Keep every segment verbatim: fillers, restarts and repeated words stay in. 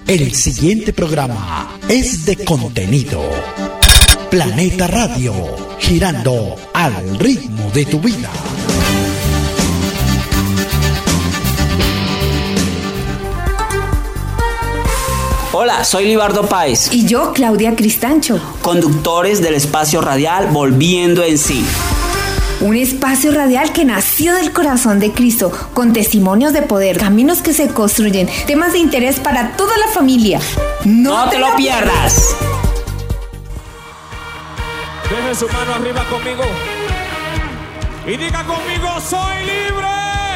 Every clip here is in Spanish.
El siguiente programa es de contenido. Planeta Radio, girando al ritmo de tu vida. Hola, soy Libardo Páez. Y yo, Claudia Cristancho. Conductores del espacio radial Volviendo en Sí. Un espacio radial que nació del corazón de Cristo, con testimonios de poder, caminos que se construyen, temas de interés para toda la familia. ¡No, no te, te lo pierdas! Deje su mano arriba conmigo y diga conmigo: soy libre,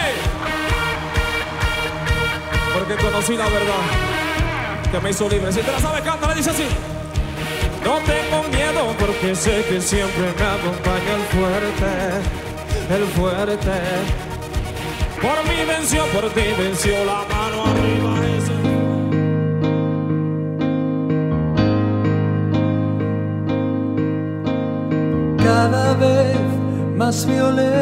porque conocí la verdad que me hizo libre. Si te la sabes, cántala, dice así: no tengo miedo porque sé que siempre me acompaña el fuerte, el fuerte. Por mí venció, por ti venció, la mano arriba ese. Cada vez más violencia,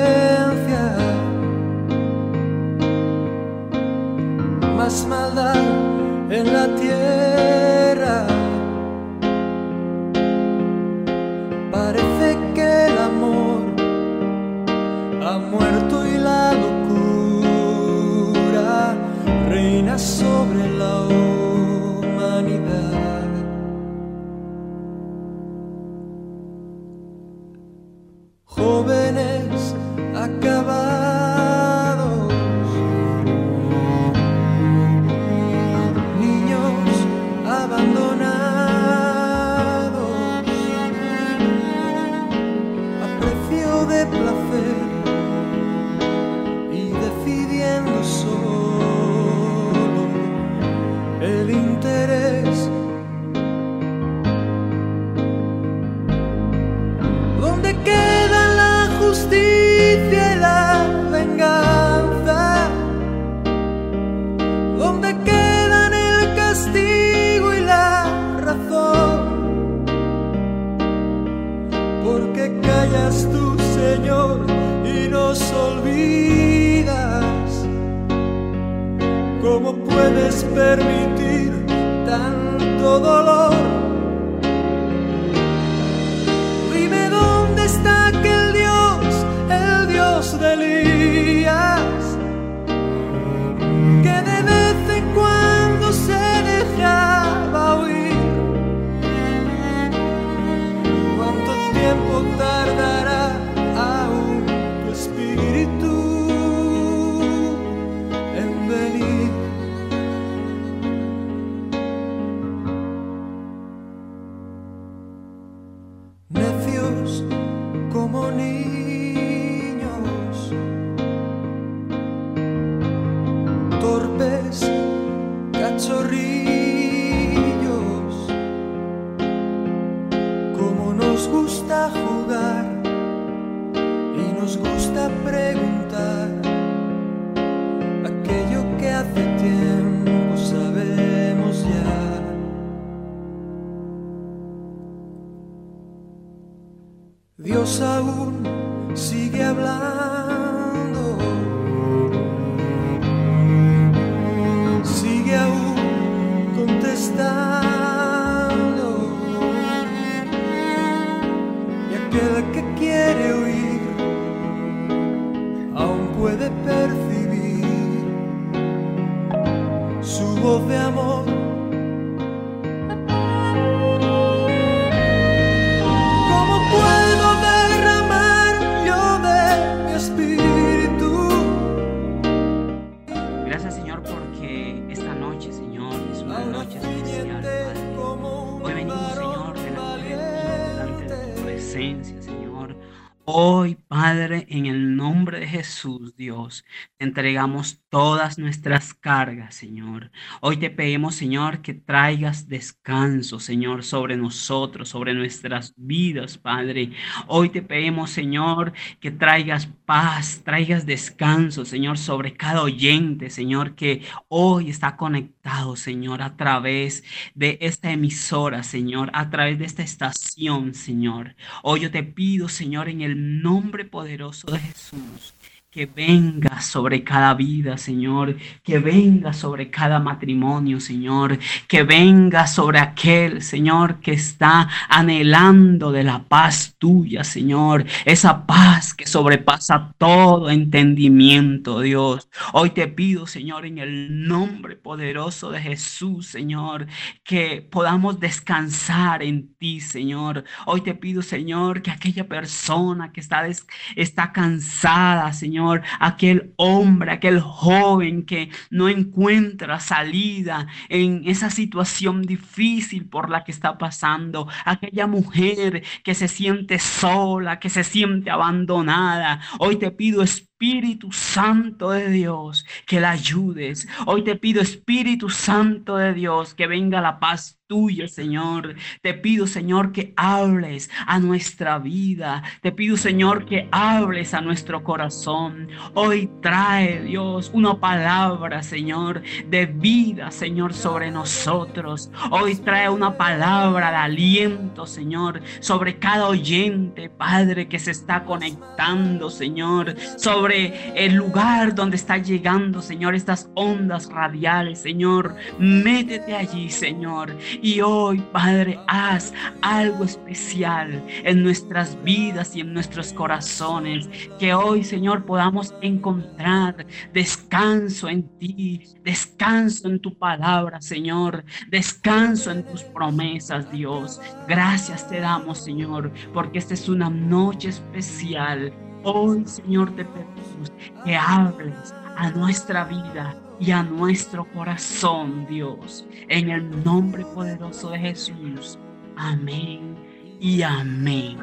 más maldad en la tierra. Parece que el amor ha muerto y la locura reina sobre la humanidad. Jóvenes acabados, niños abandonados, a precio de placer y decidiendo solo el interés. ¿Dónde queda la justicia y la venganza? ¿Dónde quedan el castigo y la razón? ¿Por qué callas tú, Señor, y nos olvidas? ¿Cómo puedes permitir tanto dolor? Dime dónde está aquel Dios, el Dios de Elías, que de vez en cuando se dejaba oír. ¿Cuánto tiempo tardará aún tu espíritu en venir? Necios como niños, torpes cachorrillos, como nos gusta jugar y nos gusta preguntar aquello que hace tiempo sabemos ya. Dios aún sigue hablando, sigue aún contestando, y aquel que quiere oír aún puede percibir su voz de amor. Hoy, Padre, en el nombre de Jesús, Dios, te entregamos todas nuestras cargas, Señor. Hoy te pedimos, Señor, que traigas descanso, Señor, sobre nosotros, sobre nuestras vidas, Padre. Hoy te pedimos, Señor, que traigas paz, traigas descanso, Señor, sobre cada oyente, Señor, que hoy está conectado, Señor, a través de esta emisora, Señor, a través de esta estación, Señor. Hoy yo te pido, Señor, en el nombre poderoso de Jesús, que venga sobre cada vida, Señor, que venga sobre cada matrimonio, Señor, que venga sobre aquel, Señor, que está anhelando de la paz tuya, Señor, esa paz que sobrepasa todo entendimiento, Dios. Hoy te pido, Señor, en el nombre poderoso de Jesús, Señor, que podamos descansar en ti, Señor. Hoy te pido, Señor, que aquella persona que está, des- está cansada, Señor, aquel hombre, aquel joven que no encuentra salida en esa situación difícil por la que está pasando, aquella mujer que se siente sola, que se siente abandonada. Hoy te pido, Espíritu Santo de Dios, que la ayudes. Hoy te pido, Espíritu Santo de Dios, que venga la paz tuya, Señor. Te pido, Señor, que hables a nuestra vida. Te pido, Señor, que hables a nuestro corazón. Hoy trae, Dios, una palabra, Señor, de vida, Señor, sobre nosotros. Hoy trae una palabra de aliento, Señor, sobre cada oyente, Padre, que se está conectando, Señor, sobre el lugar donde está llegando, Señor, estas ondas radiales, Señor. Métete allí, Señor. Y hoy, Padre, haz algo especial en nuestras vidas y en nuestros corazones. Que hoy, Señor, podamos encontrar descanso en ti, descanso en tu palabra, Señor, descanso en tus promesas, Dios. Gracias te damos, Señor, porque esta es una noche especial. Hoy, Señor, te pedimos que hables a nuestra vida y a nuestro corazón, Dios, en el nombre poderoso de Jesús. Amén y amén.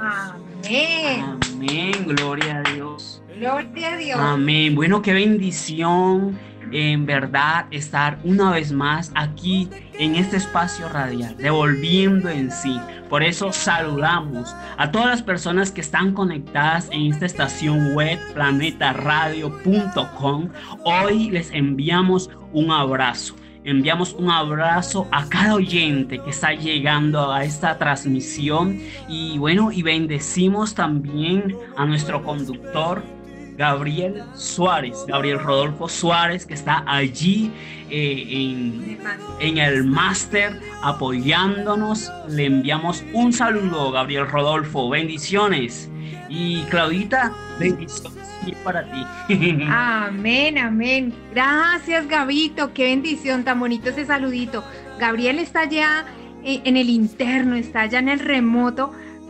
Amén. Amén, gloria a Dios. Gloria a Dios. Amén. Bueno, qué bendición, en verdad, estar una vez más aquí en este espacio radial, devolviendo en sí. Por eso saludamos a todas las personas que están conectadas en esta estación web, planeta radio punto com. Hoy les enviamos un abrazo. Enviamos un abrazo a cada oyente que está llegando a esta transmisión. Y bueno, y bendecimos también a nuestro conductor, Gabriel Suárez, Gabriel Rodolfo Suárez, que está allí eh, en, en el máster apoyándonos. Le enviamos un saludo, Gabriel Rodolfo, bendiciones. Y Claudita, bendiciones para ti. Amén, amén. Gracias, Gabito. Qué bendición, tan bonito ese saludito. Gabriel está allá en el interno, está allá en el remoto,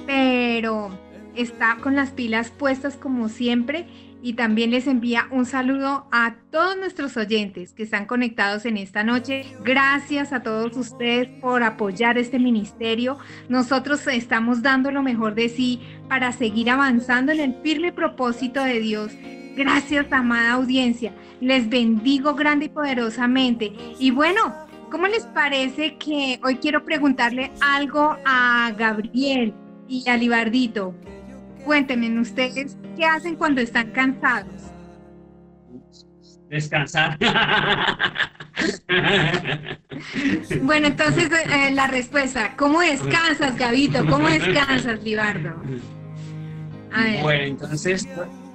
pero está con las pilas puestas como siempre. Y también les envía un saludo a todos nuestros oyentes que están conectados en esta noche. Gracias a todos ustedes por apoyar este ministerio. Nosotros estamos dando lo mejor de sí para seguir avanzando en el firme propósito de Dios. Gracias, amada audiencia. Les bendigo grande y poderosamente. Y bueno, ¿cómo les parece que hoy quiero preguntarle algo a Gabriel y a Libardito? Cuéntenme ustedes, ¿qué hacen cuando están cansados? Descansar. Bueno, entonces eh, la respuesta, ¿cómo descansas, Gabito? ¿Cómo descansas, Libardo? A ver. Bueno, entonces...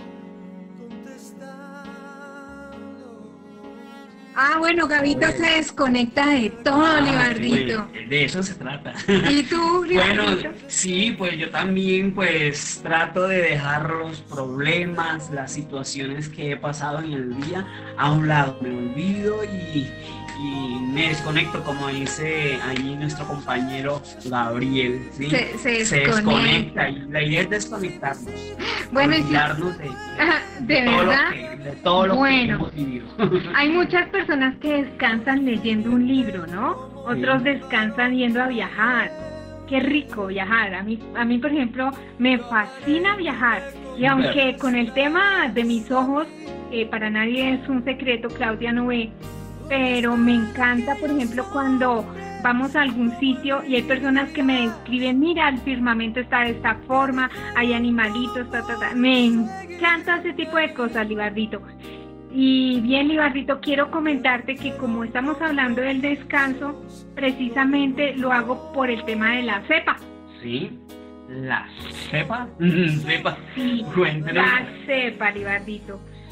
Ah, bueno, Gabito se desconecta de todo, Ah, Libardito. pues, de eso se trata. ¿Y tú, Bueno, Libardito? sí, pues yo también pues trato de dejar los problemas, las situaciones que he pasado en el día a un lado. Me olvido y, y me desconecto, como dice ahí nuestro compañero Gabriel, ¿sí? Se- se Se desconecta. desconecta y la idea es desconectarnos. Bueno, y si- olvidarnos de, Ah, ¿de todo lo verdad? que, de todo lo Bueno. que hemos vivido. Hay muchas personas que descansan leyendo un libro, ¿no? Otros Sí. descansan yendo a viajar. Qué rico viajar. A mí, a mí, por ejemplo, me fascina viajar. Y aunque con el tema de mis ojos, eh, para nadie es un secreto, Claudia no ve, pero me encanta, por ejemplo, cuando vamos a algún sitio y hay personas que me describen, mira, el firmamento está de esta forma, hay animalitos, ta, ta, ta. Me encanta ese tipo de cosas, Libardito. Y bien, Libardito, quiero comentarte que como estamos hablando del descanso, precisamente lo hago por el tema de la cepa. Sí, la cepa, cepa. Sí, Cuéntanos. la cepa, Libardito.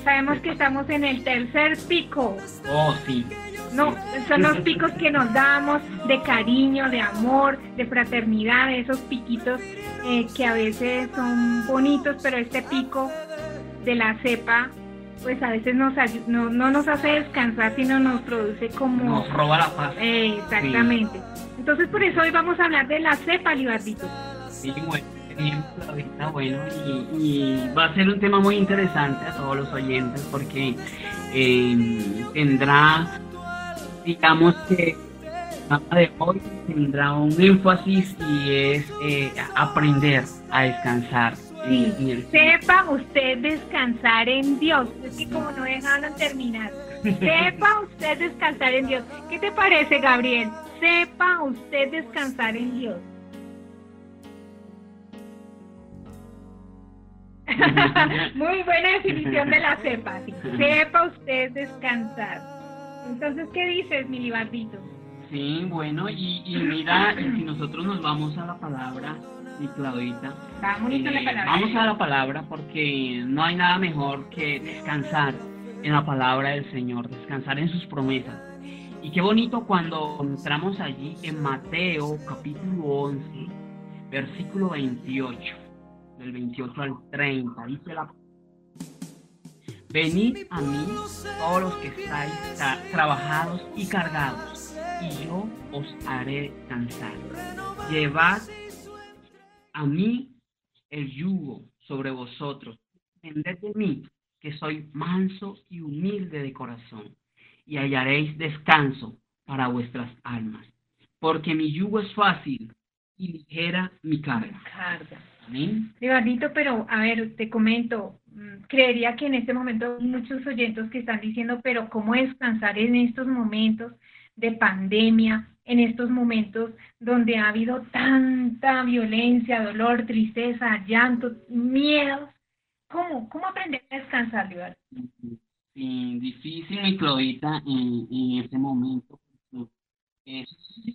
sabemos que estamos en el tercer pico. Oh, sí. No, son los picos que nos damos de cariño, de amor, de fraternidad, esos piquitos eh, que a veces son bonitos, pero este pico de la cepa, pues a veces nos no, no nos hace descansar, sino nos produce como... Nos roba la paz. Eh, exactamente. Sí. Entonces por eso hoy vamos a hablar de la cepa, Libardito. Sí, bueno, bien, está bueno, y, y va a ser un tema muy interesante a todos los oyentes, porque eh, tendrá... digamos que el tema de hoy tendrá un énfasis y es eh, aprender a descansar. Sí, en el... sepa usted descansar en Dios. Es que como no dejaron terminar. Sepa usted descansar en Dios. ¿Qué te parece, Gabriel? Sepa usted descansar en Dios. Muy buena definición de la cepa. Sí. Sepa usted descansar. Entonces, ¿qué dices, mi Libardito? Sí, bueno, y, y mira, y si nosotros nos vamos a la palabra, mi Claudita, vamos, eh, a la palabra. vamos a la palabra, porque no hay nada mejor que descansar en la palabra del Señor, descansar en sus promesas. Y qué bonito cuando entramos allí en Mateo capítulo once, versículo veintiocho, del veintiocho al treinta, dice la venid a mí todos los que estáis tra- trabajados y cargados, y yo os haré descansar. Llevad a mí el yugo sobre vosotros, aprended de mí, que soy manso y humilde de corazón, y hallaréis descanso para vuestras almas, porque mi yugo es fácil y ligera mi carga. carga. Amén. Libardito, pero a ver, te comento, creería que en este momento hay muchos oyentes que están diciendo, pero ¿cómo descansar en estos momentos de pandemia, en estos momentos donde ha habido tanta violencia, dolor, tristeza, llanto, miedos? ¿Cómo, cómo aprender a descansar, Libardo? Sí, difícil, mi Claudita, en, en este momento. Es,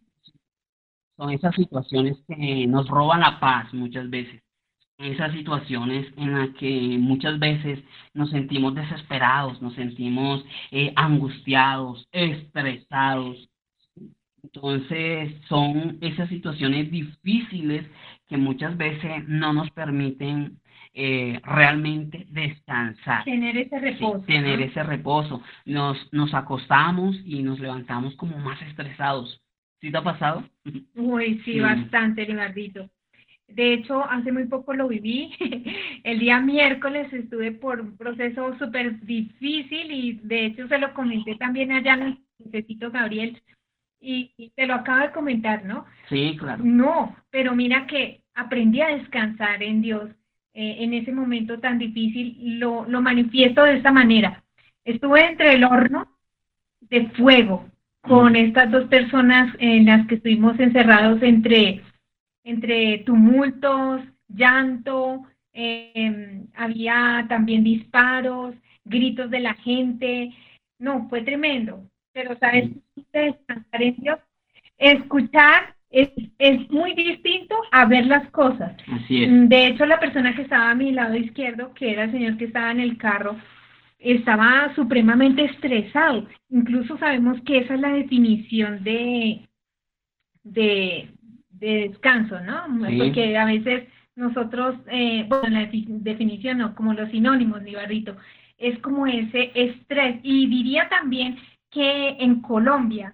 son esas situaciones que nos roban la paz muchas veces. Esas situaciones en las que muchas veces nos sentimos desesperados, nos sentimos eh, angustiados, estresados. Entonces son esas situaciones difíciles que muchas veces no nos permiten eh, realmente descansar. Tener ese reposo. Sí, tener ¿no? ese reposo. Nos, nos acostamos y nos levantamos como más estresados. ¿Sí te ha pasado? Uy, sí, sí. Bastante, Libardito. De hecho, hace muy poco lo viví. El día miércoles estuve por un proceso súper difícil y de hecho se lo comenté también allá en el necesito Gabriel y, y te lo acabo de comentar, ¿no? Sí, claro. No, pero mira que aprendí a descansar en Dios eh, en ese momento tan difícil. Lo, lo manifiesto de esta manera. Estuve entre el horno de fuego con estas dos personas en las que estuvimos encerrados entre... entre tumultos, llanto, eh, había también disparos, gritos de la gente. No, fue tremendo. Pero, ¿sabes? Descansar en Dios, escuchar es, es muy distinto a ver las cosas. Así es. De hecho, la persona que estaba a mi lado izquierdo, que era el señor que estaba en el carro, estaba supremamente estresado. Incluso sabemos que esa es la definición de... de de descanso, ¿no? Sí. Porque a veces nosotros, eh, bueno, la definición no, como los sinónimos, Libardito, es como ese estrés. Y diría también que en Colombia,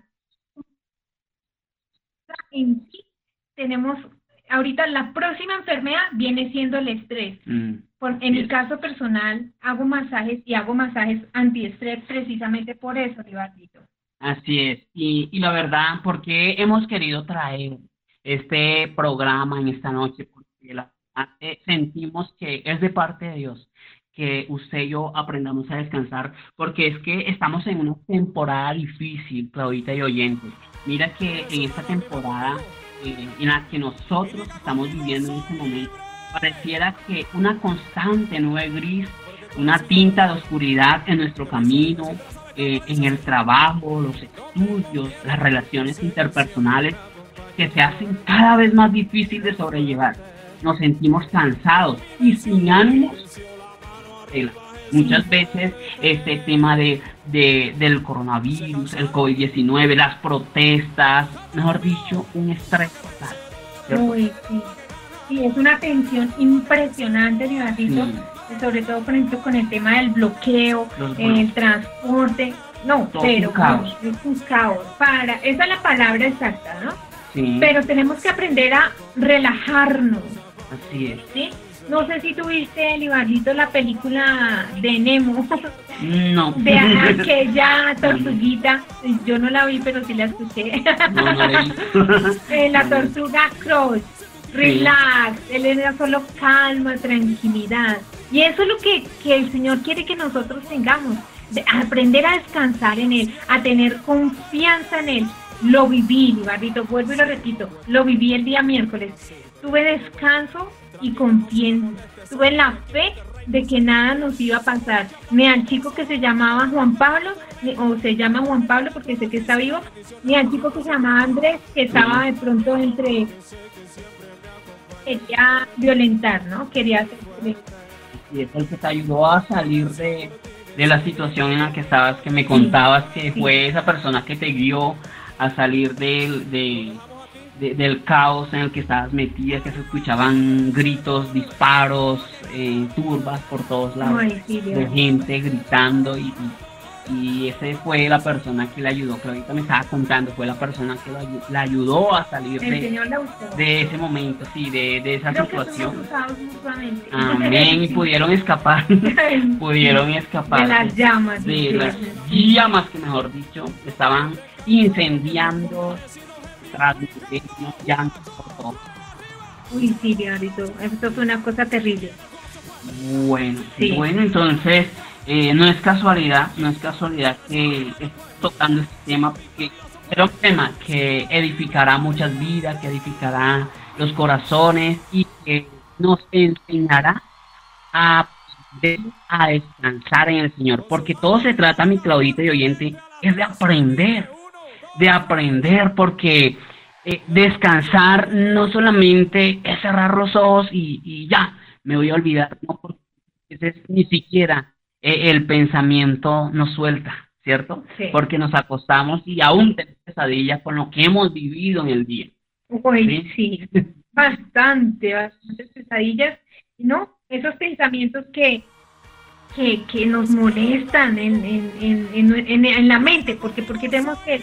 en sí, tenemos, ahorita la próxima enfermedad viene siendo el estrés. Mm. Por, en sí. mi caso personal, hago masajes y hago masajes antiestrés precisamente por eso, Libardito. Así es. Y, y la verdad, porque hemos querido traer este programa en esta noche, porque la, eh, sentimos que es de parte de Dios que usted y yo aprendamos a descansar, porque es que estamos en una temporada difícil, Claudita y oyentes. Mira que en esta temporada eh, en la que nosotros estamos viviendo en este momento, pareciera que una constante nube gris, una tinta de oscuridad en nuestro camino, eh, en el trabajo, los estudios, las relaciones interpersonales, que se hacen cada vez más difícil de sobrellevar. Nos sentimos cansados y sin ánimos de, la, Muchas veces este tema de, de del coronavirus, el COVID diecinueve, las protestas, mejor dicho, un estrés total, ¿cierto? Uy, sí. Sí, es una tensión impresionante, Diosito, sí. Sobre todo, por ejemplo, con el tema del bloqueo, Los el bloqueos. transporte. No, Todo pero un caos. no, es un caos. Para, esa es la palabra exacta, ¿no? Sí, Pero tenemos que aprender a relajarnos, así es. ¿sí? No sé si tuviste, Libarcito, la película de Nemo, No. de aquella tortuguita. Yo no la vi, pero sí la escuché. No, no la he visto. Eh, la tortuga Crush, relax, él era solo calma, tranquilidad. Y eso es lo que, que el Señor quiere que nosotros tengamos, de aprender a descansar en Él, a tener confianza en Él. Lo viví, Libarrito, vuelvo y lo repito, lo viví el día miércoles. Tuve descanso y confianza, tuve la fe de que nada nos iba a pasar. Ni al chico que se llamaba Juan Pablo, ni, o se llama Juan Pablo porque sé que está vivo, ni al chico que se llamaba Andrés, que estaba de pronto entre... quería violentar, ¿no? Quería hacer... Y es el que te ayudó a salir de, de la situación en la que estabas, que me contabas que sí. fue esa persona que te guió a salir del, de, de, del caos en el que estabas metida, que se escuchaban gritos, disparos, eh, turbas por todos lados, Ay, sí, Dios. de gente gritando, y, y, y ese fue la persona que le ayudó, que ahorita me estaba contando, fue la persona que la, la ayudó a salir El de, Señor la usó. de ese momento, sí, de, de esa Creo situación. que somos usados mutuamente. Amén, y pudieron escapar, pudieron escapar de las llamas. de sí, las sí. llamas que, mejor dicho, estaban incendiando, transmitiendo llantos por todo. Uy, sí, Diosito, esto fue una cosa terrible. Bueno, Sí. bueno, entonces eh, no es casualidad, no es casualidad que esté tocando este tema, porque era un tema que edificará muchas vidas, que edificará los corazones y que nos enseñará a aprender a descansar en el Señor, porque todo se trata, mi Claudita y oyente, es de aprender, de aprender, porque eh, descansar no solamente es cerrar los ojos y, y ya, me voy a olvidar, no, porque ese es ni siquiera eh, el pensamiento nos suelta, ¿cierto? Sí. Porque nos acostamos y aún tenemos pesadillas con lo que hemos vivido en el día. Uy, sí, sí. bastante, bastantes pesadillas, ¿no? Esos pensamientos que, que, que nos molestan en, en, en, en, en, en la mente, porque, porque tenemos que,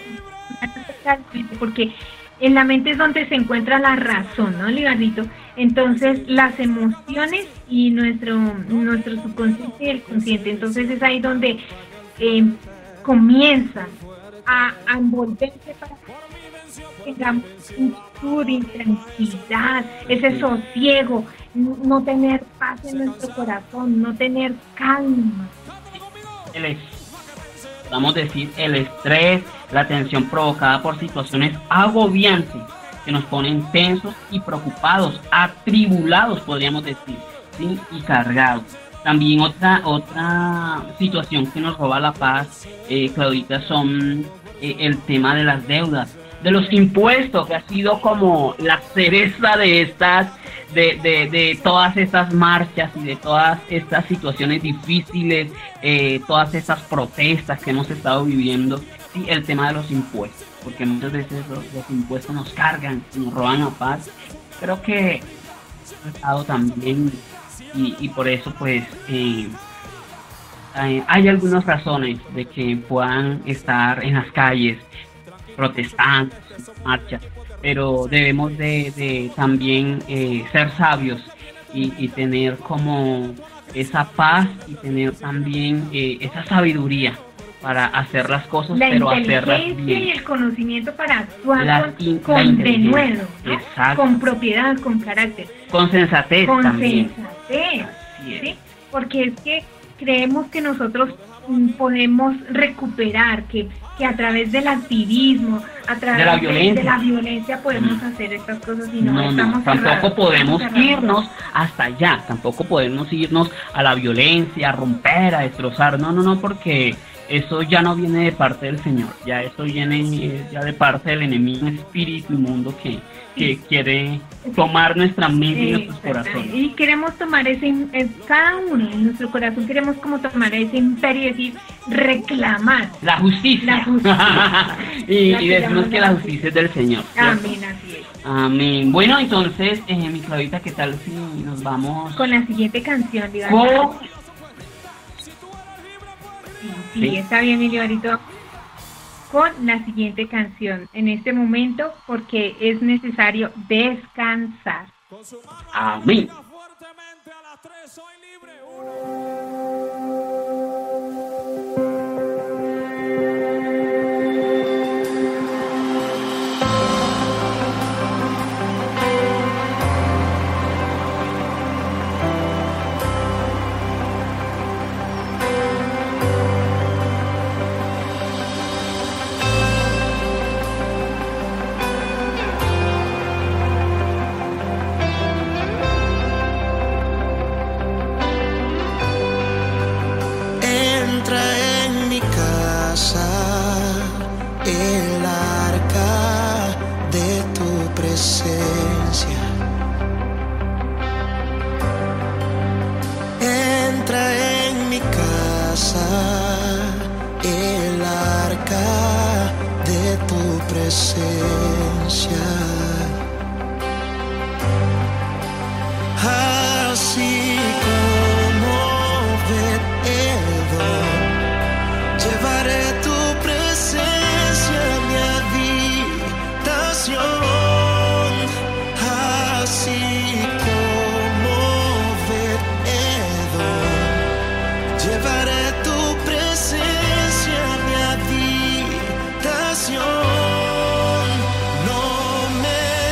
porque en la mente es donde se encuentra la razón, ¿no, Libarrito? Entonces, las emociones y nuestro, nuestro subconsciente y el consciente, entonces es ahí donde eh, comienzan a, a envolverse para que tengamos inquietud, tranquilidad, ese sosiego, no tener paz en nuestro corazón, no tener calma. El es, podemos decir, el estrés, la tensión provocada por situaciones agobiantes que nos ponen tensos y preocupados, atribulados, podríamos decir, ¿sí? Y cargados. También otra otra situación que nos roba la paz, eh, Claudita, son eh, el tema de las deudas, de los impuestos, que ha sido como la cereza de estas, de, de, de todas estas marchas y de todas estas situaciones difíciles, eh, todas estas protestas que hemos estado viviendo, sí, el tema de los impuestos, porque muchas veces los, los impuestos nos cargan, nos roban la paz. Creo que he estado también, y, y por eso pues eh, hay, hay algunas razones de que puedan estar en las calles protestando, marchas, pero debemos de, de también eh, ser sabios y, y tener como esa paz y tener también eh, esa sabiduría para hacer las cosas, la pero hacerlas inteligencia bien. y el conocimiento para actuar La con, in- la con inteligencia. denuedo, ¿no? Exacto. Con propiedad, con carácter, Con sensatez con también. sensatez, Así es. ¿sí? Porque es que creemos que nosotros mm, podemos recuperar, que, que a través del activismo, a través De la violencia. de la violencia podemos Mm. hacer estas cosas y no, No, no, estamos tampoco cerrados, podemos estamos cerrados. irnos hasta allá, tampoco podemos irnos a la violencia, a romper, a destrozar, no, no, no, porque eso ya no viene de parte del Señor, ya eso viene eh, ya de parte del enemigo, espíritu inmundo que, que quiere tomar nuestra mente y nuestros corazones. Y queremos tomar ese, en cada uno en nuestro corazón queremos como tomar ese imperio y decir, reclamar. La justicia. La justicia. y, La y que decimos que la justicia es del Señor. ¿Cierto? Amén, así es. Amén. Bueno, entonces, eh, mi Claudita, ¿qué tal si nos vamos con la siguiente canción, Libarito? con... Sí, Sí. está bien, mi Libarito. Con la siguiente canción en este momento porque es necesario descansar. Amén. Fuertemente a las tres, soy libre. Uno. Entra en mi casa el arca de tu presencia. Entra en mi casa el arca de tu presencia. Así como Obed-Edom, llevaré tu presencia a mi habitación. Así como Obed-Edom, llevaré tu presencia a mi habitación. No me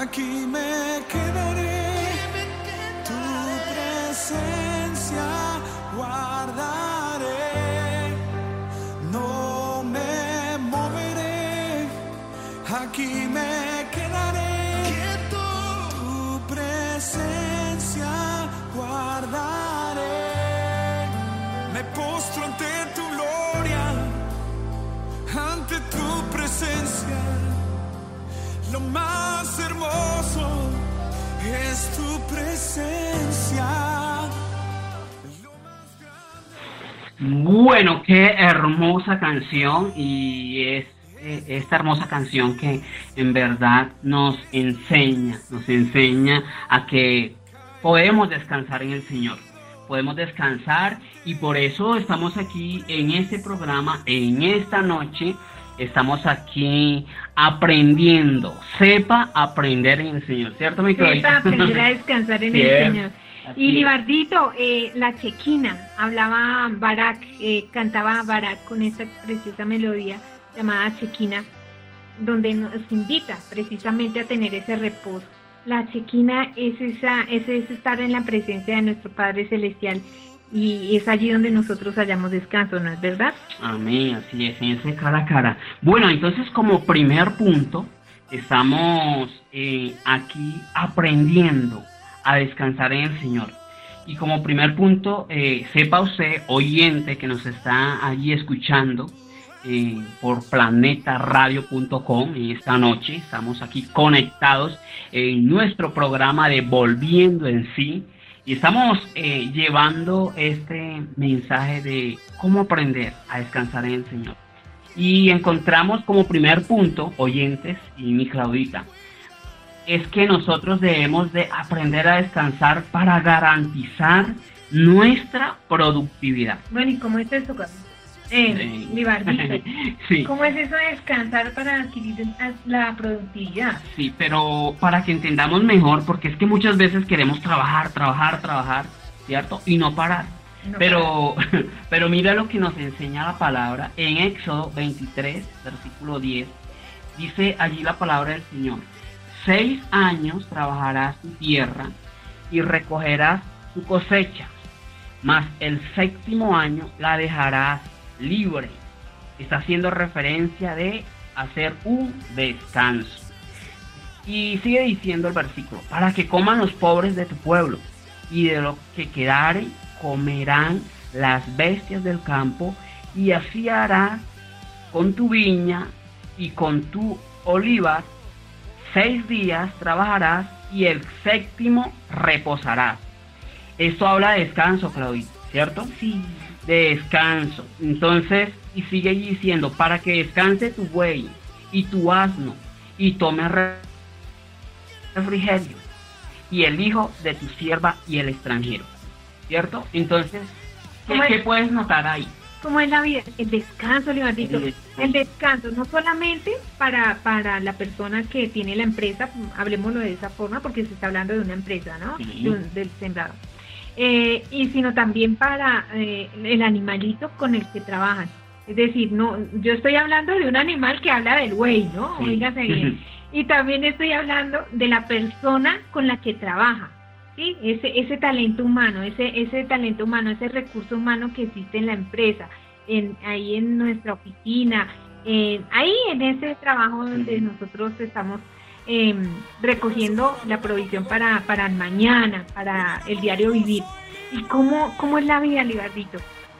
aquí me quedaré, tu presencia guardaré, no me moveré, aquí me quedaré, tu presencia guardaré, me postro ante tu gloria, ante tu presencia. Lo más hermoso es tu presencia. Lo más grande. Bueno, qué hermosa canción, y es eh, esta hermosa canción que en verdad nos enseña, nos enseña a que podemos descansar en el Señor. Podemos descansar, y por eso estamos aquí en este programa, en esta noche. Estamos aquí aprendiendo. Sepa aprender en el Señor, ¿cierto, mi querida? Sepa aprender a descansar en Cierto. el Señor. Así Y es. Libardito, eh, la chequina, hablaba Barak, eh, cantaba Barak con esa preciosa melodía llamada chequina, donde nos invita precisamente a tener ese reposo. La chequina es, esa, es, es estar en la presencia de nuestro Padre Celestial, y es allí donde nosotros hallamos descanso, ¿no es verdad? Amén, así es, en ese cara a cara. Bueno, entonces como primer punto, estamos eh, aquí aprendiendo a descansar en el Señor. Y como primer punto, eh, sepa usted, oyente que nos está allí escuchando eh, por planeta radio punto com, en esta noche estamos aquí conectados en nuestro programa de Volviendo en Sí. Y estamos eh, llevando este mensaje de cómo aprender a descansar en el Señor. Y encontramos como primer punto, oyentes y mi Claudita, es que nosotros debemos de aprender a descansar para garantizar nuestra productividad. Bueno, ¿y cómo es eso, Gaby? Eh, Sí. Libardito, Sí. ¿cómo es eso de descansar para adquirir la productividad? Sí, pero para que entendamos mejor, porque es que muchas veces queremos trabajar, trabajar, trabajar, ¿cierto? Y no parar. No Pero, pero mira lo que nos enseña la palabra en Éxodo veintitrés, versículo diez. Dice allí la palabra del Señor: seis años trabajarás tu tierra y recogerás tu cosecha, mas el séptimo año la dejarás libre. Está haciendo referencia de hacer un descanso. Y sigue diciendo el versículo: para que coman los pobres de tu pueblo, y de lo que quedare comerán las bestias del campo, y así harás con tu viña y con tu olivar. Seis días trabajarás y el séptimo reposarás. Esto habla de descanso, Claudita, ¿cierto? Sí. De descanso. Entonces, y sigue diciendo: para que descanse tu buey y tu asno, y tome refrigerio, y el hijo de tu sierva y el extranjero, ¿cierto? Entonces, ¿qué, ¿Cómo es? ¿qué puedes notar ahí? ¿Cómo es la vida? El descanso, Libardito. El descanso. El descanso, no solamente para, para la persona que tiene la empresa, hablemoslo de esa forma, porque se está hablando de una empresa, ¿no? Sí. De un- del sembrador. Eh, y sino también para eh, el animalito con el que trabajan. Es decir, no, yo estoy hablando de un animal que habla del buey, ¿no? Sí. Óigase bien. Y también estoy hablando de la persona con la que trabaja, ¿sí? Ese, ese talento humano, ese, ese talento humano, ese recurso humano que existe en la empresa, en, ahí en nuestra oficina, en, ahí en ese trabajo donde Sí. nosotros estamos eh, recogiendo la provisión para, para el mañana, para el diario vivir. ¿Y cómo, cómo es la vida, Libardito?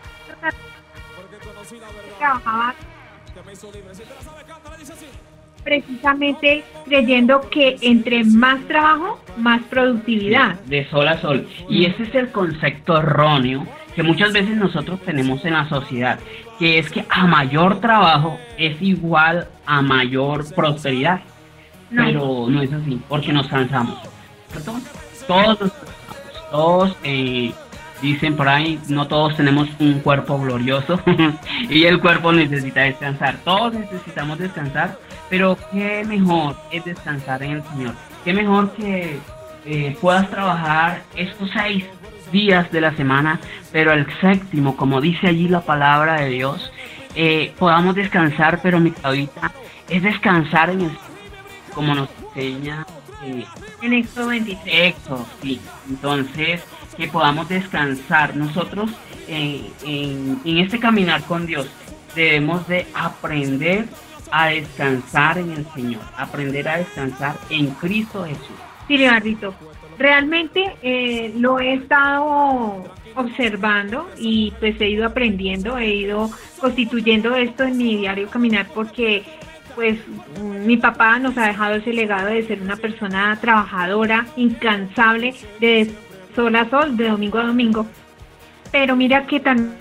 Porque conocí la verdad Trabajaba que me hizo libre. Si te la sabes, cántala, dice así. precisamente creyendo que entre más trabajo, más productividad. De sol a sol. Y ese es el concepto erróneo que muchas veces nosotros tenemos en la sociedad, que es que a mayor trabajo es igual a mayor prosperidad. No. Pero no es así, porque nos cansamos, ¿cierto? Todos nos cansamos, todos eh, dicen por ahí, no todos tenemos un cuerpo glorioso y el cuerpo necesita descansar. Todos necesitamos descansar, pero qué mejor es descansar en el Señor. Qué mejor que eh, puedas trabajar estos seis días de la semana, pero el séptimo, como dice allí la palabra de Dios, eh, podamos descansar, pero mi cabita es descansar en el, como nos enseña eh, En Éxodo veintitrés. Éxodo, sí. Entonces, que podamos descansar. Nosotros eh, en, en este caminar con Dios debemos de aprender a descansar en el Señor, aprender a descansar en Cristo Jesús. Sí, Leonardito, realmente eh, lo he estado observando y pues he ido aprendiendo, he ido constituyendo esto en mi diario caminar porque pues mi papá nos ha dejado ese legado de ser una persona trabajadora, incansable, de sol a sol, de domingo a domingo. Pero mira que también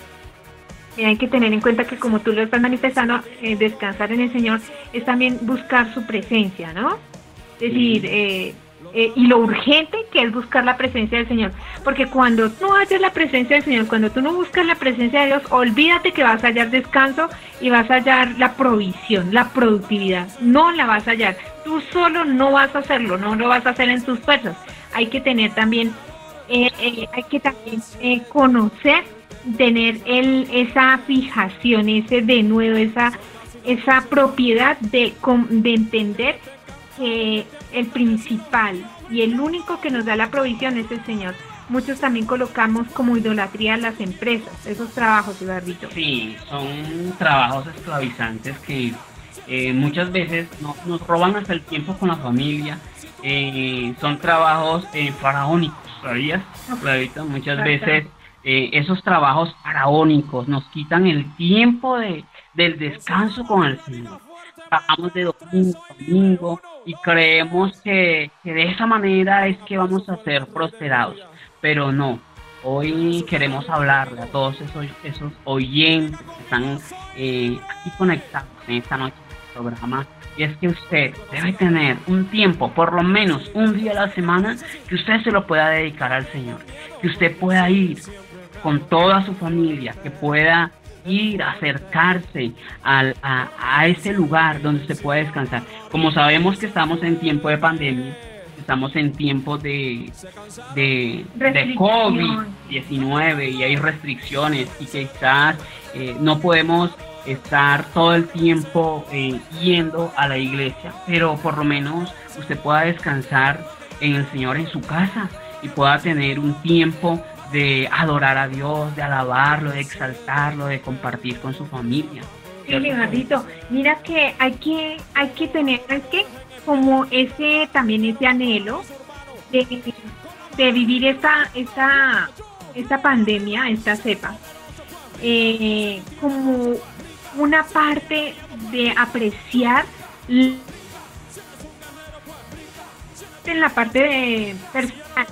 hay que tener en cuenta que como tú lo estás manifestando, eh, descansar en el Señor es también buscar su presencia, ¿no? Es decir, eh, eh, y lo urgente que es buscar la presencia del Señor. Porque cuando tú no hallas la presencia del Señor, cuando tú no buscas la presencia de Dios, olvídate que vas a hallar descanso y vas a hallar la provisión, la productividad. No la vas a hallar. Tú solo no vas a hacerlo, no lo vas a hacer en tus fuerzas. Hay que tener también, eh, eh, hay que también eh, conocer, tener el, esa fijación, ese denuedo, esa, esa propiedad de, de entender que el principal y el único que nos da la provisión es el Señor. Muchos también colocamos como idolatría las empresas, esos trabajos, Eduardito. Sí, son trabajos esclavizantes que eh, muchas veces no, nos roban hasta el tiempo con la familia. Eh, son trabajos eh, faraónicos, ¿sabías? Clarita, muchas veces eh, esos trabajos faraónicos nos quitan el tiempo de, del descanso con el Señor. Trabajamos de domingo a domingo y creemos que, que de esa manera es que vamos a ser prosperados, pero no. Hoy queremos hablarle a todos esos, esos oyentes que están eh, aquí conectados en esta noche del programa, y es que usted debe tener un tiempo, por lo menos un día a la semana, que usted se lo pueda dedicar al Señor, que usted pueda ir con toda su familia, que pueda ir a acercarse al, a, a ese lugar donde se puede descansar. Como sabemos que estamos en tiempo de pandemia, estamos en tiempo de, de, de COVID diecinueve y hay restricciones y quizás eh, no podemos estar todo el tiempo eh, yendo a la iglesia, pero por lo menos usted pueda descansar en el Señor en su casa y pueda tener un tiempo de adorar a Dios, de alabarlo, de exaltarlo, de compartir con su familia. Sí, Leonardito, mira que hay que hay que tener es que como ese también ese anhelo de, de vivir esta esta esta pandemia, esta cepa, eh, como una parte de apreciar en la parte de personal,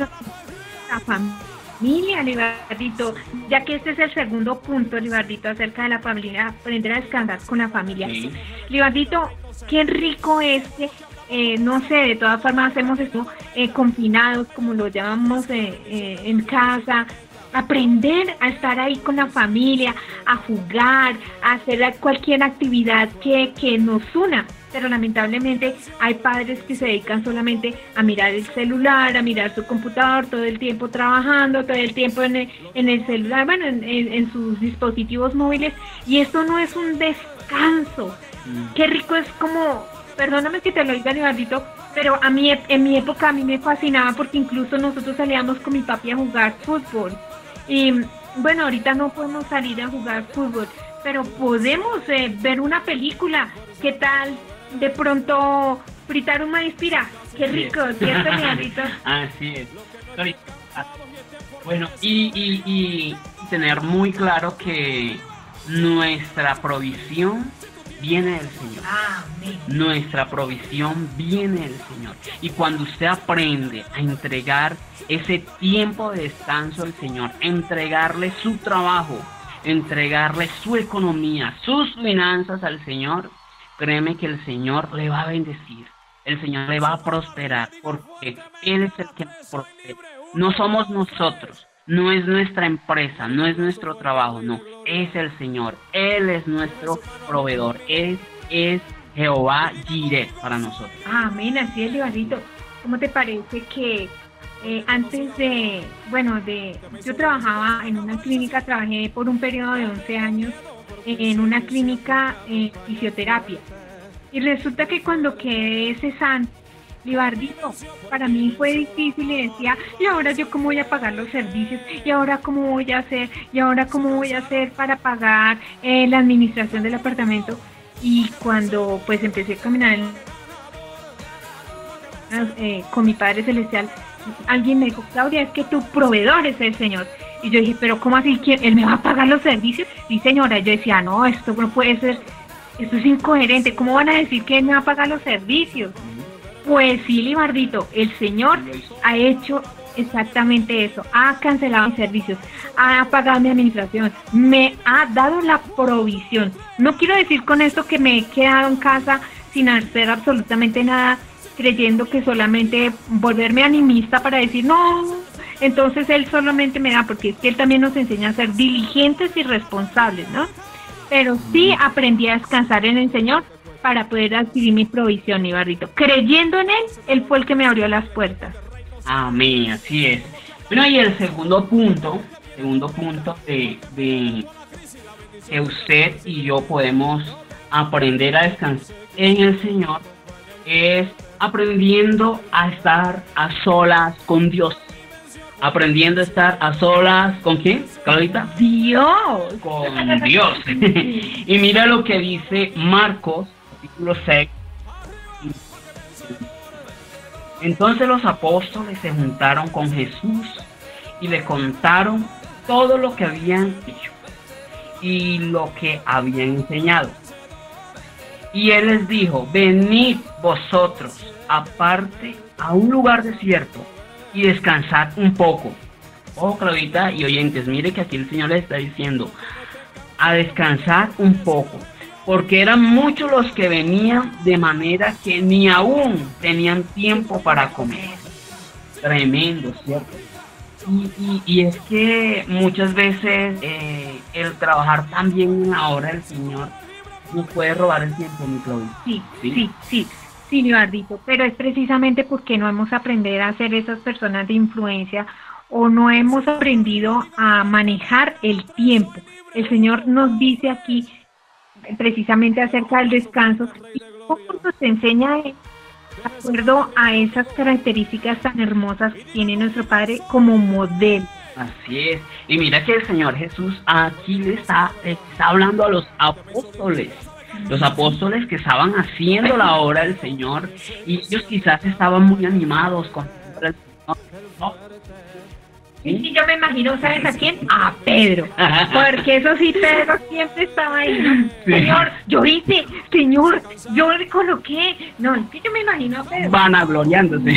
la familia, Libardito, ya que este es el segundo punto, Libardito, acerca de la familia, aprender a descansar con la familia. Sí. Libardito, qué rico es que, eh, no sé, de todas formas hacemos esto eh, confinados, como lo llamamos eh, eh, en casa, aprender a estar ahí con la familia, a jugar, a hacer cualquier actividad que, que nos una. Pero lamentablemente hay padres que se dedican solamente a mirar el celular, a mirar su computador, todo el tiempo trabajando, todo el tiempo en el, en el celular, bueno, en, en, en sus dispositivos móviles, y esto no es un descanso. Mm. Qué rico es como, perdóname que te lo diga, Eduardito, pero a mí, en mi época a mí me fascinaba porque incluso nosotros salíamos con mi papi a jugar fútbol. Y bueno, ahorita no podemos salir a jugar fútbol, pero podemos eh, ver una película. ¿Qué tal? De pronto fritar un maíz pira. Qué rico, ¿cierto, Leonardito? Así es. Bueno, y, y, y tener muy claro que nuestra provisión viene del Señor. Amén. Nuestra provisión viene del Señor. Y cuando usted aprende a entregar ese tiempo de descanso al Señor, entregarle su trabajo, entregarle su economía, sus finanzas al Señor, créeme que el Señor le va a bendecir, el Señor le va a prosperar, porque Él es el que nos prospera. No somos nosotros, no es nuestra empresa, no es nuestro trabajo, no, es el Señor. Él es nuestro proveedor, Él es Jehová Jireh para nosotros. Amén, así es, Leonardito. ¿Cómo te parece que eh, antes de, bueno, de, yo trabajaba en una clínica, trabajé por un periodo de once años en una clínica en fisioterapia, y resulta que cuando quedé cesante Libardito, para mí fue difícil y decía, y ahora yo cómo voy a pagar los servicios, y ahora cómo voy a hacer, y ahora cómo voy a hacer para pagar eh, la administración del apartamento. Y cuando pues empecé a caminar en, eh, con mi Padre Celestial, alguien me dijo, Claudia, es que tu proveedor es el Señor. Y yo dije, pero ¿cómo así? ¿Quién? ¿Él me va a pagar los servicios? Sí, señora. Yo decía, no, esto no puede ser, esto es incoherente. ¿Cómo van a decir que él me va a pagar los servicios? Pues sí, Libardito, el Señor ha hecho exactamente eso. Ha cancelado mis servicios, ha pagado mi administración, me ha dado la provisión. No quiero decir con esto que me he quedado en casa sin hacer absolutamente nada, creyendo que solamente volverme animista para decir, no, entonces Él solamente me da, porque es que Él también nos enseña a ser diligentes y responsables, ¿no? Pero sí aprendí a descansar en el Señor para poder adquirir mi provisión, Libardito. Creyendo en Él, Él fue el que me abrió las puertas. Amén, así es. Bueno, y el segundo punto, segundo punto de, de que usted y yo podemos aprender a descansar en el Señor es aprendiendo a estar a solas con Dios. Aprendiendo a estar a solas ¿con quién, Claudita? Dios. Con Dios. Y mira lo que dice Marcos, capítulo seis. Entonces los apóstoles se juntaron con Jesús y le contaron todo lo que habían hecho y lo que habían enseñado. Y él les dijo, venid vosotros aparte a un lugar desierto y descansad un poco. Ojo, Claudita y oyentes, mire que aquí el Señor les está diciendo a descansar un poco, porque eran muchos los que venían de manera que ni aún tenían tiempo para comer. Tremendo, ¿cierto? Y, y, y es que muchas veces eh, el trabajar también en la obra del Señor nos puede robar el tiempo, mi Claudia. Sí, sí, sí, sí, sí, Libardito, pero es precisamente porque no hemos aprendido a ser esas personas de influencia o no hemos aprendido a manejar el tiempo. El Señor nos dice aquí precisamente acerca del descanso y cómo nos enseña de acuerdo a esas características tan hermosas que tiene nuestro Padre como modelo. Así es, y mira que el Señor Jesús aquí le está, le está hablando a los apóstoles, los apóstoles que estaban haciendo la obra del Señor y ellos quizás estaban muy animados con el Señor, ¿no? ¿Sí? Y yo me imagino, ¿sabes a quién? A Pedro, porque eso sí, Pedro siempre estaba ahí, ¿no? Sí. Señor, yo hice, Señor, yo le coloqué, no, es que yo me imagino a Pedro. Vanagloriándose.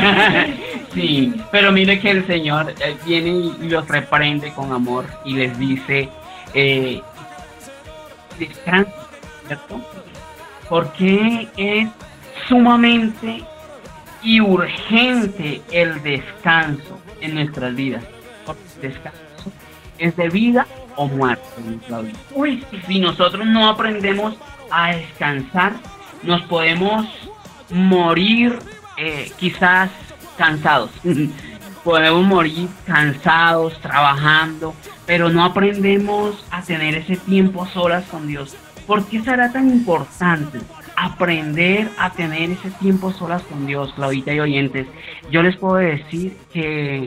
Sí, pero mire que el Señor eh, viene y los reprende con amor y les dice, eh, descansen, ¿cierto? Porque es sumamente y urgente el descanso en nuestras vidas. Porque el descanso es de vida o muerte, Claudia. Uy, sí. Si nosotros no aprendemos a descansar, nos podemos morir eh, quizás cansados. Podemos morir cansados, trabajando, pero no aprendemos a tener ese tiempo a solas con Dios. ¿Por qué será tan importante aprender a tener ese tiempo solas con Dios, Claudita y oyentes? Yo les puedo decir que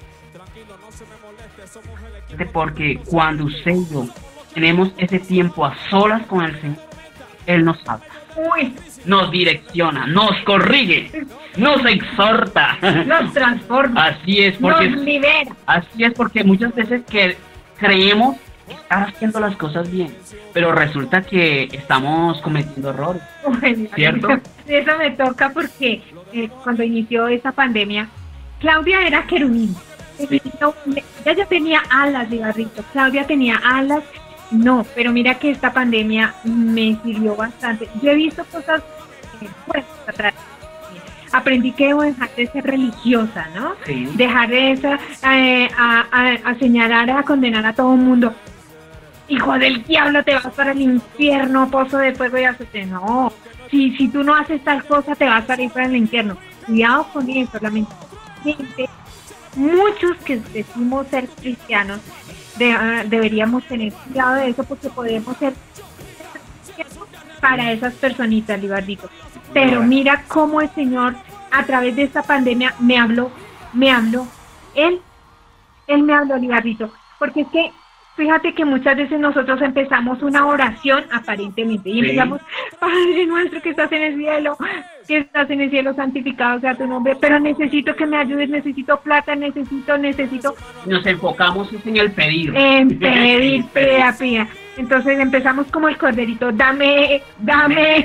porque cuando usted y yo tenemos ese tiempo a solas con el Señor, Él nos habla, Uy. nos direcciona, nos corrige, nos exhorta, nos transforma, así es, porque nos libera. Así es, porque muchas veces que creemos estar haciendo las cosas bien, pero resulta que estamos cometiendo errores, Bueno, ¿cierto? Eso me toca porque eh, cuando inició esa pandemia, Claudia era querubín. Sí. Ella ya tenía alas, Libardito. Claudia tenía alas, no, pero mira que esta pandemia me sirvió bastante. Yo he visto cosas eh, pues, atrás. Aprendí que debo dejar de ser religiosa, ¿no? Sí. Dejar de esa, eh, a, a, a señalar, a condenar a todo el mundo. Hijo del diablo, te vas para el infierno, pozo de fuego y aceite. No, si, si tú no haces tal cosa, te vas para ir para el infierno. Cuidado con eso, lamentablemente. Muchos que decimos ser cristianos de, uh, deberíamos tener cuidado de eso porque podemos ser para esas personitas, Libardito. Pero mira cómo el Señor a través de esta pandemia me habló, me habló, él, él me habló, Livardito, porque es que fíjate que muchas veces nosotros empezamos una oración aparentemente y sí. empezamos, Padre nuestro que estás en el cielo, que estás en el cielo, santificado sea tu nombre, pero necesito que me ayudes, necesito plata, necesito, necesito. Nos enfocamos en el pedido. En pedir, pida, pida. Entonces empezamos como el corderito, dame, dame.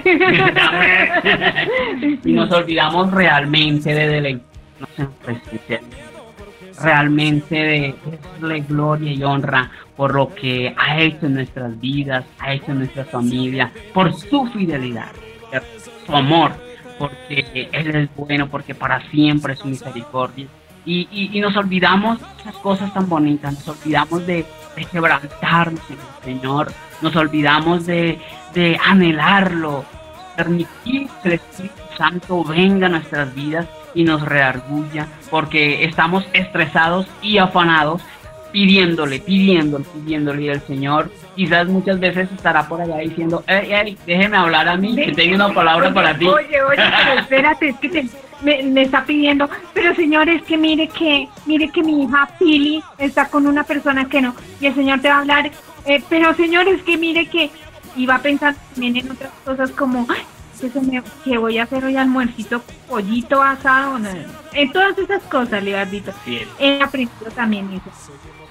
dame. Y nos olvidamos realmente de deleitarnos en presencia, realmente de darle gloria y honra por lo que ha hecho en nuestras vidas, ha hecho en nuestra familia, por su fidelidad, su amor, porque Él es bueno, porque para siempre es su misericordia. Y, y, y nos olvidamos de esas cosas tan bonitas, nos olvidamos de, de quebrantarnos en el Señor, nos olvidamos de, de anhelarlo, permitir que el Espíritu Santo venga a nuestras vidas y nos redarguya, porque estamos estresados y afanados, pidiéndole, pidiéndole, pidiéndole al Señor. Quizás muchas veces estará por allá diciendo, hey, hey, déjeme hablar a mí, que tengo una palabra oye, para ti. Oye, oye, pero espérate, es que te, me, me está pidiendo, pero Señor, es que mire que, mire que mi hija Pili está con una persona que no, y el Señor te va a hablar, eh, pero Señor, es que mire que, y va a pensar también en otras cosas como, ay, que, se me, que voy a hacer hoy almuercito, pollito asado, no, en todas esas cosas, Livardito. He aprendido también eso.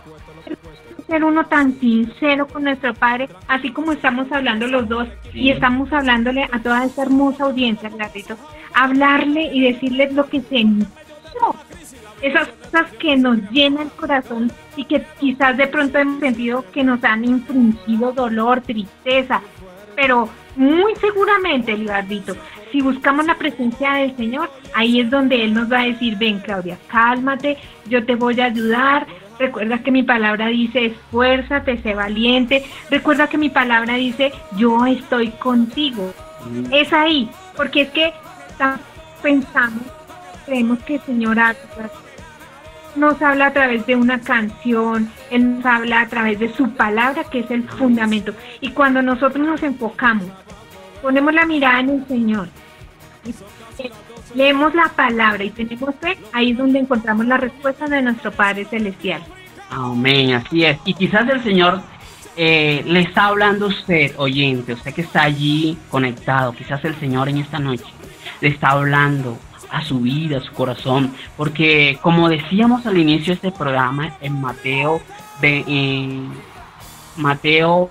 Ser uno tan sincero con nuestro Padre, así como estamos hablando los dos, sí. y estamos hablándole a toda esta hermosa audiencia, Livardito, hablarle y decirle lo que sentimos, esas cosas que nos llenan el corazón y que quizás de pronto hemos sentido que nos han infringido dolor, tristeza, pero muy seguramente, Livardito, si buscamos la presencia del Señor, ahí es donde Él nos va a decir, ven Claudia, cálmate, yo te voy a ayudar. Recuerda que mi palabra dice, esfuérzate, sé valiente. Recuerda que mi palabra dice, yo estoy contigo. Mm. Es ahí, porque es que pensamos, creemos que el Señor nos habla a través de una canción, Él nos habla a través de su palabra, que es el fundamento. Y cuando nosotros nos enfocamos, ponemos la mirada en el Señor, leemos la palabra y tenemos fe, ahí es donde encontramos la respuesta de nuestro Padre Celestial. Amén, así es. Y quizás el Señor eh, le está hablando a usted, oyente, usted que está allí conectado, quizás el Señor en esta noche le está hablando a su vida, a su corazón, porque como decíamos al inicio de este programa, en Mateo, de, eh, Mateo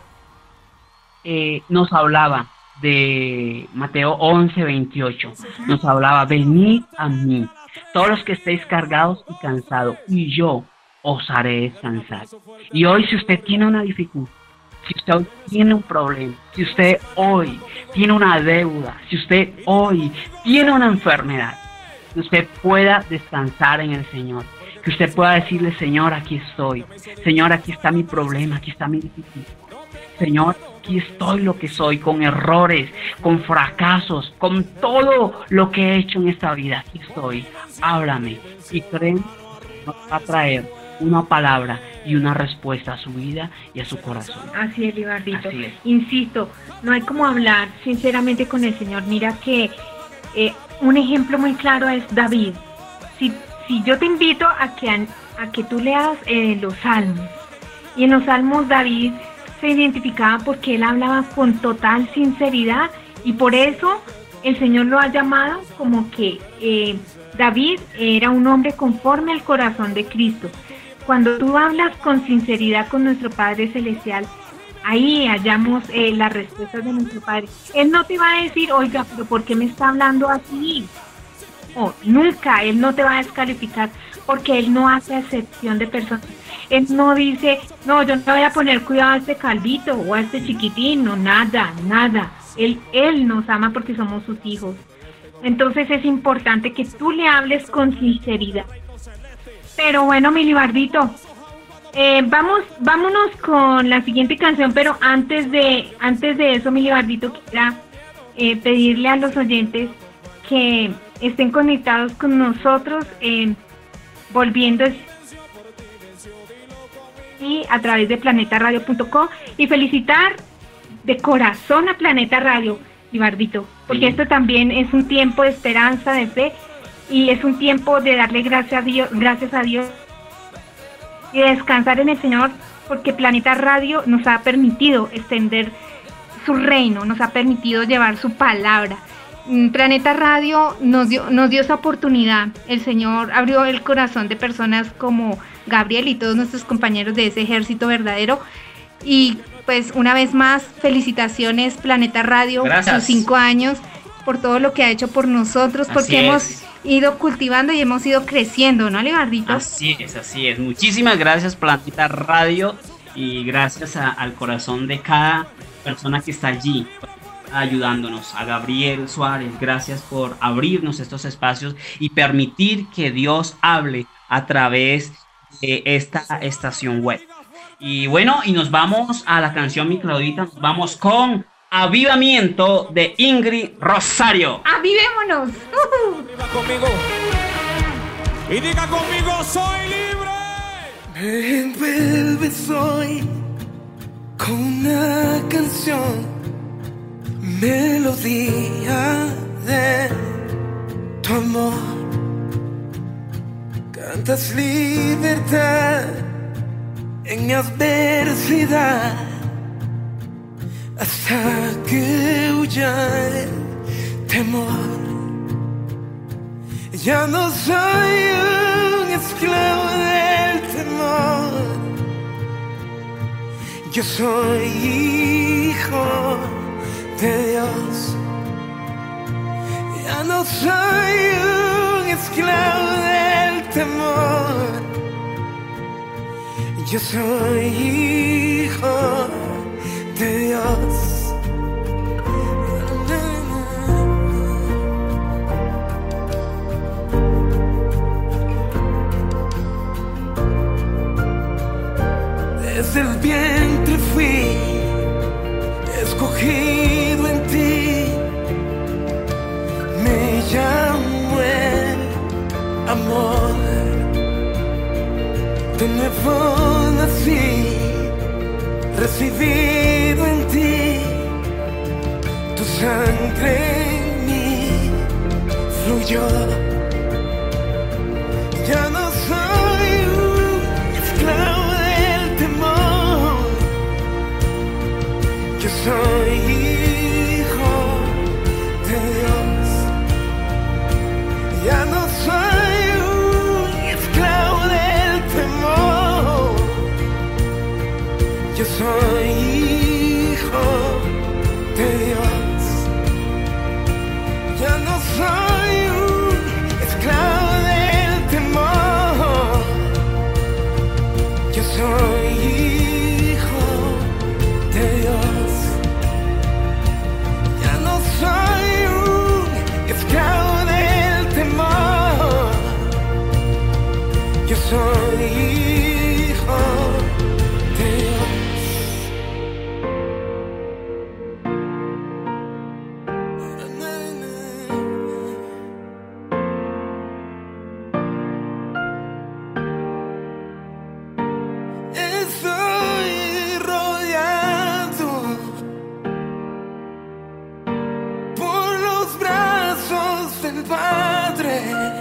eh, nos hablaba, de Mateo once, veintiocho, nos hablaba, venid a mí, todos los que estéis cargados y cansados, y yo os haré descansar. Y hoy, si usted tiene una dificultad, si usted hoy tiene un problema, si usted hoy tiene una deuda, si usted hoy tiene una enfermedad, que usted pueda descansar en el Señor, que usted pueda decirle, Señor, aquí estoy, Señor, aquí está mi problema, aquí está mi dificultad, Señor, aquí estoy lo que soy, con errores, con fracasos, con todo lo que he hecho en esta vida. Aquí estoy, háblame. Y creen que nos va a traer una palabra y una respuesta a su vida y a su corazón. Así es, Livardito. Así es. Insisto, no hay como hablar sinceramente con el Señor. Mira que eh, un ejemplo muy claro es David. Si, si yo te invito a que, a, a que tú leas eh, los salmos, y en los salmos David se identificaba porque él hablaba con total sinceridad, y por eso el Señor lo ha llamado como que eh, David era un hombre conforme al corazón de Cristo. Cuando tú hablas con sinceridad con nuestro Padre Celestial, ahí hallamos eh, las respuestas de nuestro Padre. Él no te va a decir, oiga, pero ¿por qué me está hablando así? Oh, nunca, Él no te va a descalificar, porque Él no hace excepción de personas. Él no dice, no, yo no voy a poner cuidado a este calvito o a este chiquitín, no, nada, nada. Él, él nos ama porque somos sus hijos. Entonces es importante que tú le hables con sinceridad. Pero bueno, mi Livardito, eh, vamos, vámonos con la siguiente canción, pero antes de, antes de eso, mi Livardito, quisiera eh, pedirle a los oyentes que estén conectados con nosotros, eh, volviendo y a través de planeta radio punto com, y felicitar de corazón a Planeta Radio, Livardito, porque sí. Esto también es un tiempo de esperanza, de fe, y es un tiempo de darle gracias a Dios, gracias a Dios y de descansar en el Señor, porque Planeta Radio nos ha permitido extender su reino, nos ha permitido llevar su palabra. Planeta Radio nos dio, nos dio esa oportunidad. El Señor abrió el corazón de personas como Gabriel y todos nuestros compañeros de ese ejército verdadero. Y pues una vez más, felicitaciones Planeta Radio, Gracias. sus cinco años, por todo lo que ha hecho por nosotros, Así porque es. hemos ido cultivando y hemos ido creciendo, ¿no, Leonardito? Así es, así es. Muchísimas gracias, Planeta Radio, y gracias a- al corazón de cada persona que está allí ayudándonos. A Gabriel Suárez, gracias por abrirnos estos espacios y permitir que Dios hable a través de esta estación web. Y bueno, y nos vamos a la canción, mi Claudita, nos vamos con Avivamiento de Ingrid Rosario. ¡Avivémonos! Diga conmigo. Y diga conmigo, soy libre. Me envuelves hoy con una canción, melodía de tu amor. Cantas libertad en adversidad hasta que huya el temor. Ya no soy un esclavo del temor, yo soy hijo de Dios. Ya no soy un esclavo del temor, yo soy hijo de Dios. Desde el vientre fui escogido en ti, me llamo el amor. De nuevo nací, recibido en ti, tu sangre en mí fluyó. Ya no soy un esclavo del temor, yo soy hijo de Dios. Ya no soy un esclavo del temor, yo soy hijo de Dios. Ya no soy un esclavo del temor, yo soy hijo de Dios. Ya no soy un esclavo del temor, yo soy hijo de Dios. Estoy rodeado por los brazos del Padre.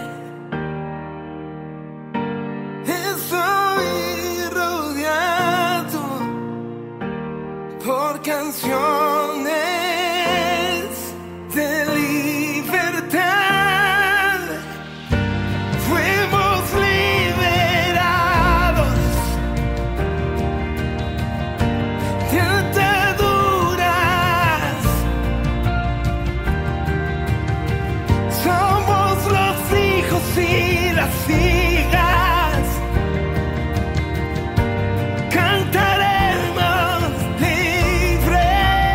Estoy rodeado por canciones de libertad. Fuimos liberados de ataduras. Somos los hijos y las hijas. Cantaremos libres.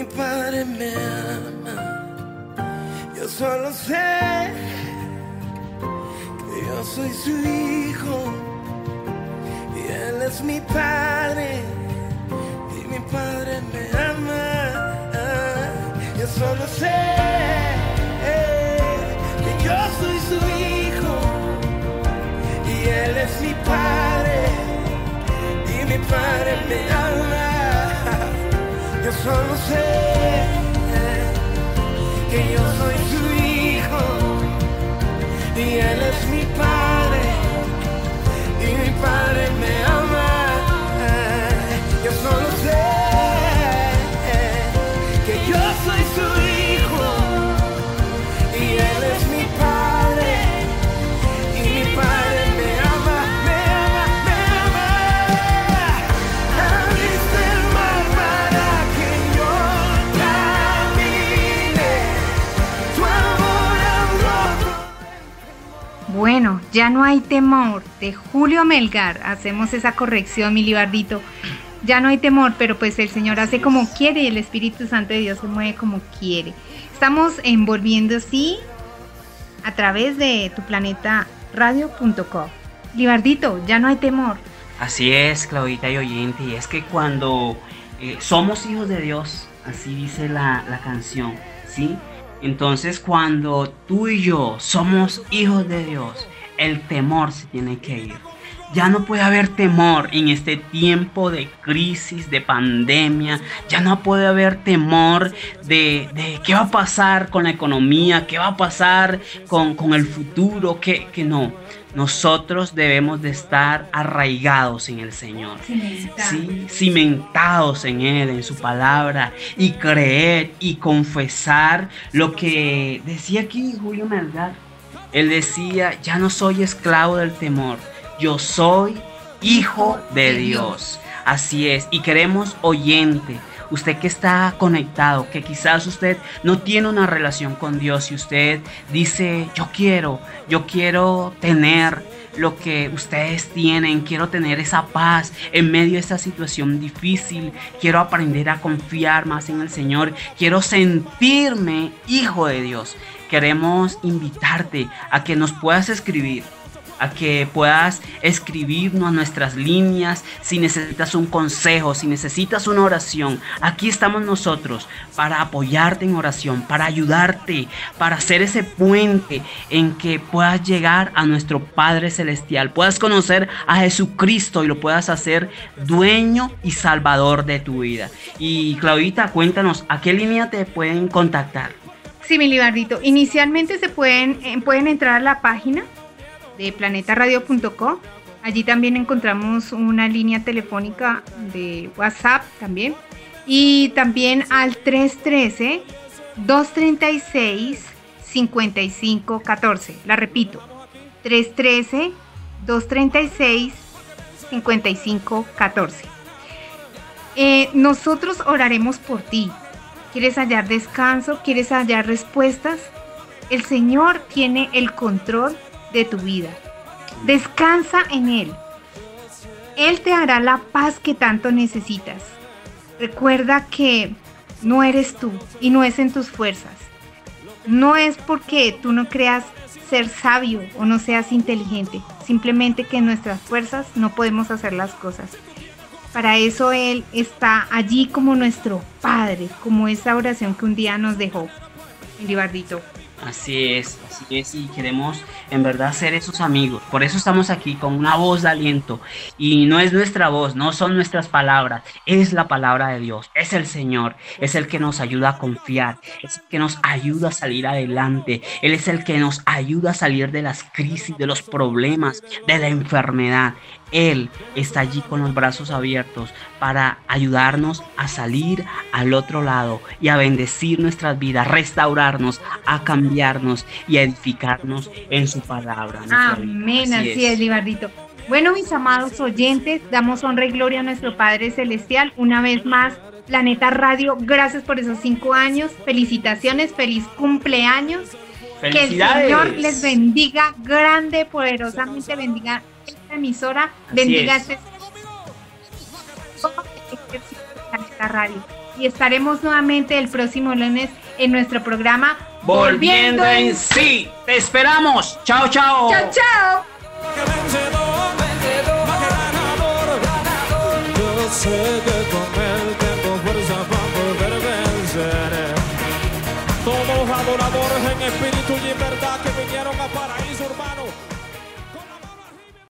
Padre me ama. Yo solo sé que yo soy su hijo y Él es mi Padre y mi Padre me ama. Yo solo sé que yo soy su hijo y Él es mi Padre y mi Padre me ama. Yo solo sé que yo soy su hijo y Él es mi Padre y mi Padre me ama. Yo solo sé que yo soy su hijo y Él es mi Padre y mi Padre me ama, me ama, me ama. Abriste el mar para que yo camine, tu amor abrió. Bueno, ya no hay temor, de Julio Melgar. Hacemos esa corrección, mi Libardito. Ya no hay temor, pero pues el Señor hace como quiere y el Espíritu Santo de Dios se mueve como quiere. Estamos envolviendo, sí, a través de tu planeta radio punto com. Libardito, ya no hay temor. Así es, Claudita y oyente, y es que cuando eh, somos hijos de Dios, así dice la, la canción, ¿sí? Entonces cuando tú y yo somos hijos de Dios, el temor se tiene que ir. Ya no puede haber temor en este tiempo de crisis, de pandemia. Ya no puede haber temor de, de qué va a pasar con la economía, qué va a pasar con, con el futuro, que, que no. Nosotros debemos de estar arraigados en el Señor, Cimentados. ¿sí? Cimentados en Él, en su palabra, y creer y confesar lo que decía aquí Julio Melgar. Él decía, ya no soy esclavo del temor, yo soy hijo de Dios. Así es, y queremos oyente, usted que está conectado, que quizás usted no tiene una relación con Dios y usted dice, yo quiero, yo quiero tener lo que ustedes tienen, quiero tener esa paz en medio de esta situación difícil, quiero aprender a confiar más en el Señor, quiero sentirme hijo de Dios. Queremos invitarte a que nos puedas escribir, a que puedas escribirnos nuestras líneas. Si necesitas un consejo, si necesitas una oración, aquí estamos nosotros para apoyarte en oración, para ayudarte, para hacer ese puente en que puedas llegar a nuestro Padre Celestial, puedas conocer a Jesucristo y lo puedas hacer dueño y salvador de tu vida. Y Claudita, cuéntanos, ¿a qué línea te pueden contactar? Sí, mi Libardito, inicialmente se pueden, eh, pueden entrar a la página de planeta radio punto com. Allí también encontramos una línea telefónica de WhatsApp también. Y también al tres uno tres, dos tres seis, cinco cinco uno cuatro. La repito, tres uno tres, dos tres seis, cinco cinco uno cuatro. Eh, nosotros oraremos por ti. ¿Quieres hallar descanso? ¿Quieres hallar respuestas? El Señor tiene el control de tu vida. Descansa en Él. Él te hará la paz que tanto necesitas. Recuerda que no eres tú y no es en tus fuerzas. No es porque tú no creas ser sabio o no seas inteligente. Simplemente que en nuestras fuerzas no podemos hacer las cosas. Para eso Él está allí como nuestro Padre, como esa oración que un día nos dejó el Libardito. Así es, así es, y queremos en verdad ser esos amigos. Por eso estamos aquí con una voz de aliento. Y no es nuestra voz, no son nuestras palabras, es la palabra de Dios, es el Señor, es el que nos ayuda a confiar, es el que nos ayuda a salir adelante. Él es el que nos ayuda a salir de las crisis, de los problemas, de la enfermedad. Él está allí con los brazos abiertos para ayudarnos a salir al otro lado y a bendecir nuestras vidas, restaurarnos, a cambiarnos y a edificarnos en su palabra. Amén, así, así es, es Libardito. Bueno, mis amados oyentes, damos honra y gloria a nuestro Padre Celestial. Una vez más, Planeta Radio, gracias por esos cinco años. Felicitaciones, feliz cumpleaños. Que el Señor les bendiga grande, poderosamente bendiga esta emisora, así bendiga es. este Planeta Radio. y estaremos nuevamente el próximo lunes en nuestro programa Volviendo, Volviendo en sí. Te esperamos. Chao, chao. Chao, chao. Vencedor, vencedor, ganador, ganador. Yo sé que con él tengo fuerza para poder vencer. Todos adoradores en espíritu y en verdad que vinieron a Paraíso Urbano.